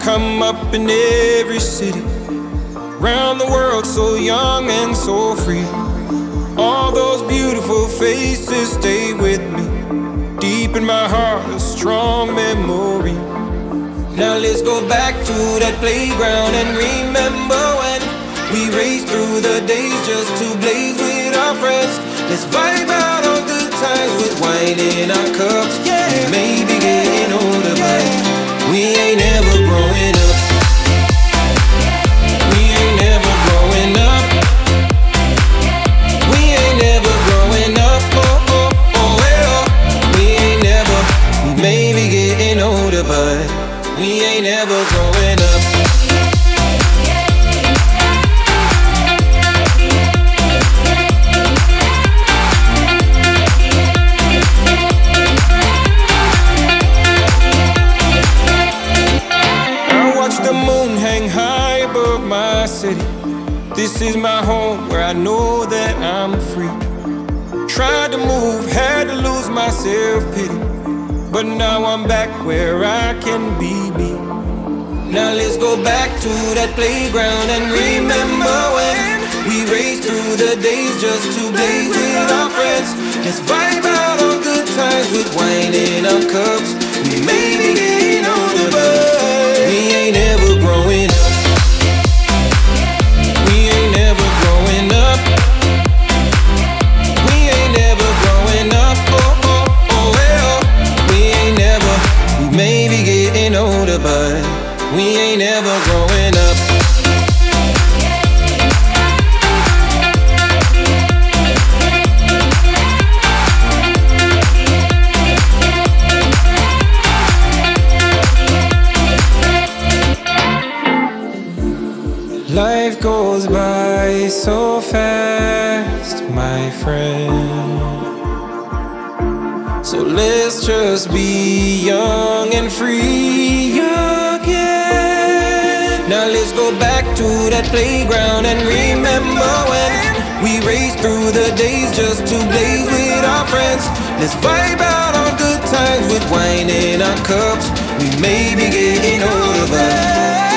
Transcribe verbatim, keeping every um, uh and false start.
come up in every city, round the world so young and so free. All those beautiful faces stay with me, deep in my heart a strong memory. Now let's go back to that playground and remember when we raced through the days just to blaze with our friends. Let's vibe out on good times with wine in our cups. Yeah, we may be getting older, but we ain't never growing up. We ain't never growing up. We ain't never growing up. Oh, oh, oh, well, we ain't never. We may be getting older, but we ain't never growing up. City. This is my home where I know that I'm free. Tried to move, had to lose my self-pity, but now I'm back where I can be me. Now let's go back to that playground and remember when we raced through the days just to blaze with our friends. Let's vibe out on good times with wine in our cups. We may be getting older, but we ain't ever growing up. But we ain't never growing up. Life goes by so fast, my friend. So let's just be young and free again. Now let's go back to that playground and remember when we raced through the days just to blaze with our friends. Let's vibe out on good times with wine in our cups. We may be getting older, but